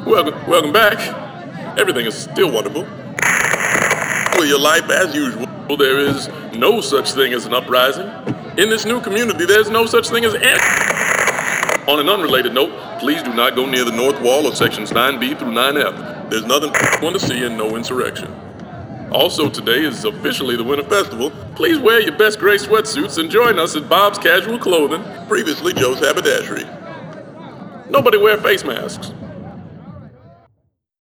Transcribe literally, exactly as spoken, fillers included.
Welcome, welcome back. Everything is still wonderful. Well, your life as usual. There is no such thing as an uprising. In this new community, there's no such thing as an... On an unrelated note, please do not go near the north wall of sections nine B through nine F. There's nothing want to see and no insurrection. Also, today is officially the Winter Festival. Please wear your best gray sweatsuits and join us at Bob's Casual Clothing, previously Joe's Haberdashery. Nobody wear face masks.